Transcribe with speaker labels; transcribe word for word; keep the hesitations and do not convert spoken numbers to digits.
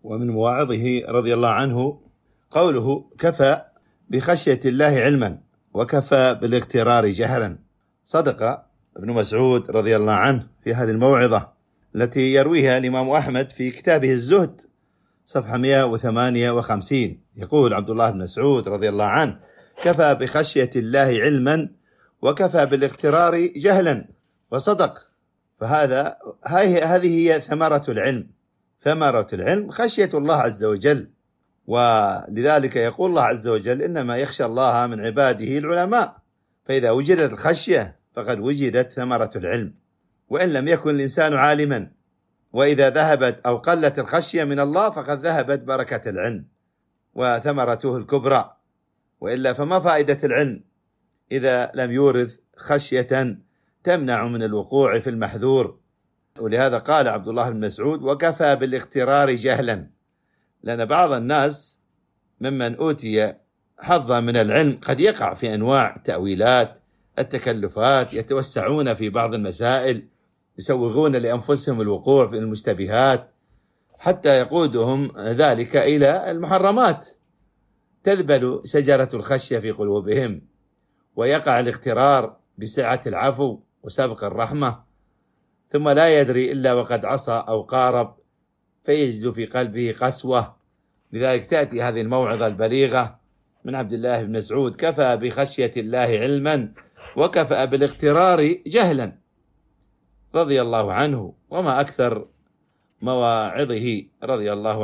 Speaker 1: ومن مواعظه رضي الله عنه قوله: كفى بخشية الله علما وكفى بالاغترار جهلا. صدق ابن مسعود رضي الله عنه في هذه الموعظة التي يرويها الإمام أحمد في كتابه الزهد صفحة مئة وثمانية وخمسين. يقول عبد الله بن مسعود رضي الله عنه: كفى بخشية الله علما وكفى بالاغترار جهلا. وصدق. فهذا هذه هي ثمرة العلم. ثمرة العلم خشية الله عز وجل، ولذلك يقول الله عز وجل: إنما يخشى الله من عباده العلماء. فإذا وجدت الخشية فقد وجدت ثمرة العلم، وإن لم يكن الإنسان عالما. وإذا ذهبت أو قلت الخشية من الله فقد ذهبت بركة العلم وثمرته الكبرى. وإلا فما فائدة العلم إذا لم يورث خشية تمنع من الوقوع في المحذور. ولهذا قال عبد الله بن مسعود: وكفى بالاغترار جهلا. لأن بعض الناس ممن أوتي حظا من العلم قد يقع في أنواع التأويلات، التكلفات، يتوسعون في بعض المسائل، يسوغون لأنفسهم الوقوع في المشتبهات حتى يقودهم ذلك إلى المحرمات. تذبل شجرة الخشية في قلوبهم، ويقع الاغترار بسعة العفو وسبق الرحمة، ثم لا يدري إلا وقد عصى أو قارب فيجد في قلبه قسوة. لذلك تأتي هذه الموعظة البليغة من عبد الله بن مسعود: كفى بخشية الله علما وكفى بالاغترار جهلا، رضي الله عنه. وما أكثر مواعظه رضي الله عنه.